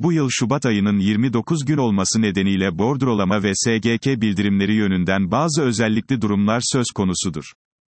Bu yıl Şubat ayının 29 gün olması nedeniyle bordrolama ve SGK bildirimleri yönünden bazı özellikli durumlar söz konusudur.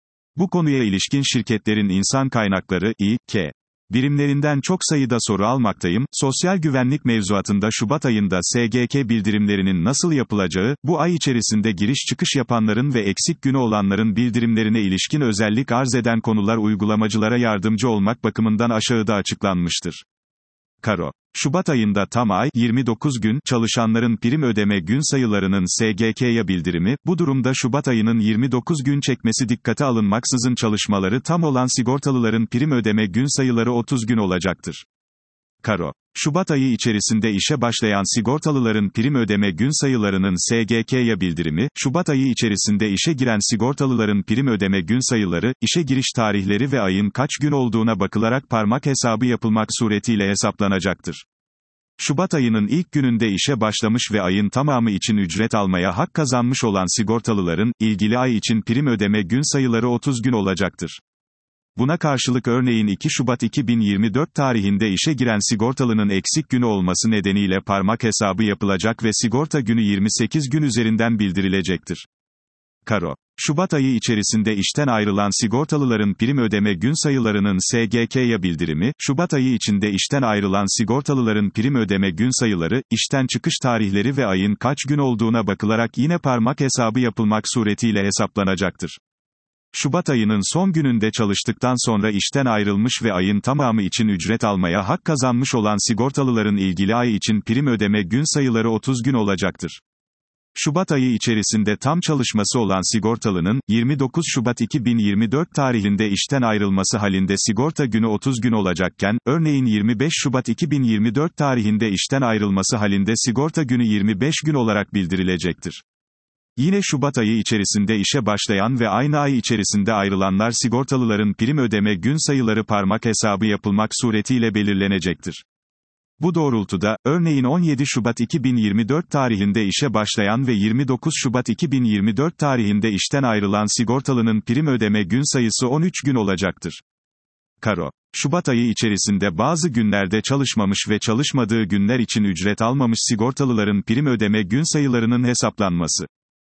Bu konuya ilişkin şirketlerin insan kaynakları, İ.K. birimlerinden çok sayıda soru almaktayım. Sosyal güvenlik mevzuatında Şubat ayında SGK bildirimlerinin nasıl yapılacağı, bu ay içerisinde giriş çıkış yapanların ve eksik günü olanların bildirimlerine ilişkin özellik arz eden konular uygulamacılara yardımcı olmak bakımından aşağıda açıklanmıştır. Karo. Şubat ayında tam ay, 29 gün, çalışanların prim ödeme gün sayılarının SGK'ya bildirimi, bu durumda Şubat ayının 29 gün çekmesi dikkate alınmaksızın çalışmaları tam olan sigortalıların prim ödeme gün sayıları 30 gün olacaktır. Karo. Şubat ayı içerisinde işe başlayan sigortalıların prim ödeme gün sayılarının SGK'ya bildirimi, Şubat ayı içerisinde işe giren sigortalıların prim ödeme gün sayıları, işe giriş tarihleri ve ayın kaç gün olduğuna bakılarak parmak hesabı yapılmak suretiyle hesaplanacaktır. Şubat ayının ilk gününde işe başlamış ve ayın tamamı için ücret almaya hak kazanmış olan sigortalıların, ilgili ay için prim ödeme gün sayıları 30 gün olacaktır. Buna karşılık örneğin 2 Şubat 2024 tarihinde işe giren sigortalının eksik günü olması nedeniyle parmak hesabı yapılacak ve sigorta günü 28 gün üzerinden bildirilecektir. Karo. Şubat ayı içerisinde işten ayrılan sigortalıların prim ödeme gün sayılarının SGK'ya bildirimi, Şubat ayı içinde işten ayrılan sigortalıların prim ödeme gün sayıları, işten çıkış tarihleri ve ayın kaç gün olduğuna bakılarak yine parmak hesabı yapılmak suretiyle hesaplanacaktır. Şubat ayının son gününde çalıştıktan sonra işten ayrılmış ve ayın tamamı için ücret almaya hak kazanmış olan sigortalıların ilgili ay için prim ödeme gün sayıları 30 gün olacaktır. Şubat ayı içerisinde tam çalışması olan sigortalının, 29 Şubat 2024 tarihinde işten ayrılması halinde sigorta günü 30 gün olacakken, örneğin 25 Şubat 2024 tarihinde işten ayrılması halinde sigorta günü 25 gün olarak bildirilecektir. Yine Şubat ayı içerisinde işe başlayan ve aynı ay içerisinde ayrılanlar sigortalıların prim ödeme gün sayıları parmak hesabı yapılmak suretiyle belirlenecektir. Bu doğrultuda, örneğin 17 Şubat 2024 tarihinde işe başlayan ve 29 Şubat 2024 tarihinde işten ayrılan sigortalının prim ödeme gün sayısı 13 gün olacaktır. Karo. Şubat ayı içerisinde bazı günlerde çalışmamış ve çalışmadığı günler için ücret almamış sigortalıların prim ödeme gün sayılarının hesaplanması.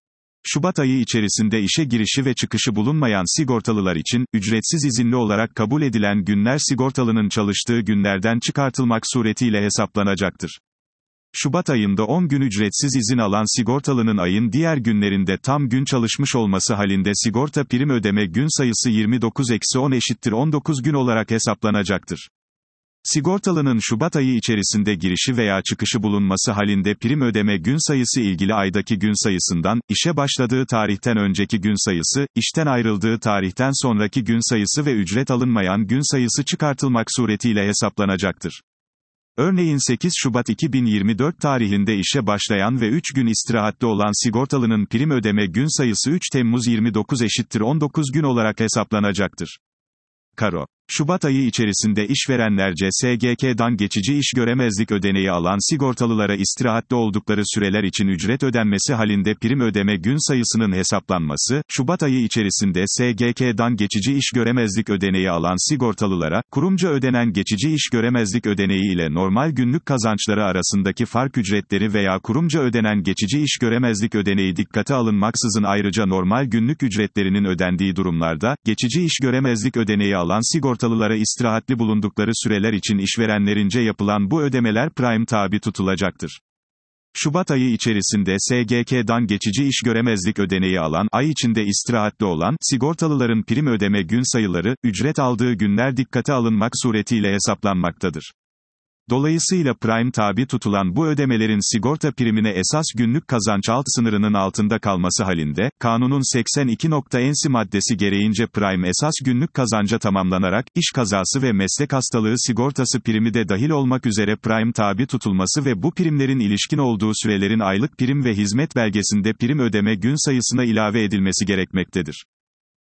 Şubat ayı içerisinde işe girişi ve çıkışı bulunmayan sigortalılar için, ücretsiz izinli olarak kabul edilen günler sigortalının çalıştığı günlerden çıkartılmak suretiyle hesaplanacaktır. Şubat ayında 10 gün ücretsiz izin alan sigortalının ayın diğer günlerinde tam gün çalışmış olması halinde sigorta prim ödeme gün sayısı 29-10 = 19 gün olarak hesaplanacaktır. Sigortalının Şubat ayı içerisinde girişi veya çıkışı bulunması halinde prim ödeme gün sayısı ilgili aydaki gün sayısından, işe başladığı tarihten önceki gün sayısı, işten ayrıldığı tarihten sonraki gün sayısı ve ücret alınmayan gün sayısı çıkartılmak suretiyle hesaplanacaktır. Örneğin 8 Şubat 2024 tarihinde işe başlayan ve 3 gün istirahatli olan sigortalının prim ödeme gün sayısı 3 Temmuz 29 = 19 gün olarak hesaplanacaktır. Karo. Şubat ayı içerisinde işverenlerce SGK'dan geçici iş göremezlik ödeneği alan sigortalılara istirahatli oldukları süreler için ücret ödenmesi halinde prim ödeme gün sayısının hesaplanması, Şubat ayı içerisinde SGK'dan geçici iş göremezlik ödeneği alan sigortalılara, kurumca ödenen geçici iş göremezlik ödeneği ile normal günlük kazançları arasındaki fark ücretleri veya kurumca ödenen geçici iş göremezlik ödeneği dikkate alınmaksızın ayrıca normal günlük ücretlerinin ödendiği durumlarda, geçici iş göremezlik ödeneği alan sigortalılara istirahatli bulundukları süreler için işverenlerince yapılan bu ödemeler prime tabi tutulacaktır. Şubat ayı içerisinde SGK'dan geçici iş göremezlik ödeneği alan, ay içinde istirahatli olan, sigortalıların prim ödeme gün sayıları, ücret aldığı günler dikkate alınmak suretiyle hesaplanmaktadır. Dolayısıyla prime tabi tutulan bu ödemelerin sigorta primine esas günlük kazanç alt sınırının altında kalması halinde, kanunun 82.n'si maddesi gereğince prime esas günlük kazanca tamamlanarak, iş kazası ve meslek hastalığı sigortası primi de dahil olmak üzere prime tabi tutulması ve bu primlerin ilişkin olduğu sürelerin aylık prim ve hizmet belgesinde prim ödeme gün sayısına ilave edilmesi gerekmektedir.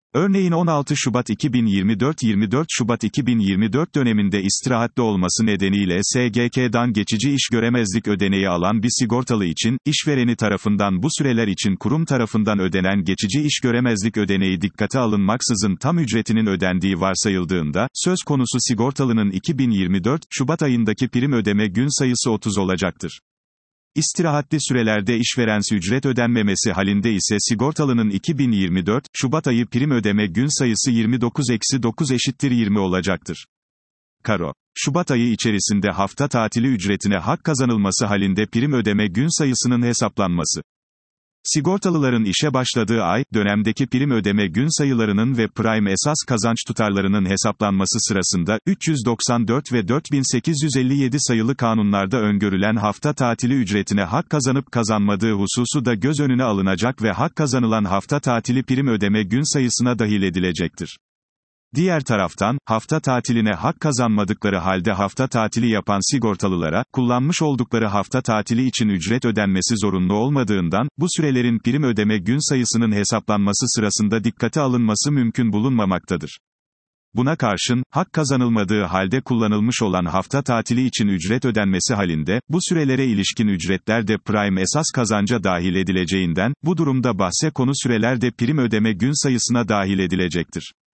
Örneğin 16 Şubat 2024-24 Şubat 2024 döneminde istirahatli olması nedeniyle SGK'dan geçici iş göremezlik ödeneği alan bir sigortalı için, işvereni tarafından bu süreler için kurum tarafından ödenen geçici iş göremezlik ödeneği dikkate alınmaksızın tam ücretinin ödendiği varsayıldığında, söz konusu sigortalının 2024 Şubat ayındaki prim ödeme gün sayısı 30 olacaktır. İstirahatli sürelerde işverense ücret ödenmemesi halinde ise sigortalının 2024 Şubat ayı prim ödeme gün sayısı 29-9 eşittir 20 olacaktır. Karo. Şubat ayı içerisinde hafta tatili ücretine hak kazanılması halinde prim ödeme gün sayısının hesaplanması. Sigortalıların işe başladığı ay, dönemdeki prim ödeme gün sayılarının ve prime esas kazanç tutarlarının hesaplanması sırasında, 394 ve 4857 sayılı kanunlarda öngörülen hafta tatili ücretine hak kazanıp kazanmadığı hususu da göz önüne alınacak ve hak kazanılan hafta tatili prim ödeme gün sayısına dahil edilecektir. Diğer taraftan, hafta tatiline hak kazanmadıkları halde hafta tatili yapan sigortalılara, kullanmış oldukları hafta tatili için ücret ödenmesi zorunlu olmadığından, bu sürelerin prim ödeme gün sayısının hesaplanması sırasında dikkate alınması mümkün bulunmamaktadır. Buna karşın, hak kazanılmadığı halde kullanılmış olan hafta tatili için ücret ödenmesi halinde, bu sürelere ilişkin ücretler de prime esas kazanca dahil edileceğinden, bu durumda bahse konu süreler de prim ödeme gün sayısına dahil edilecektir.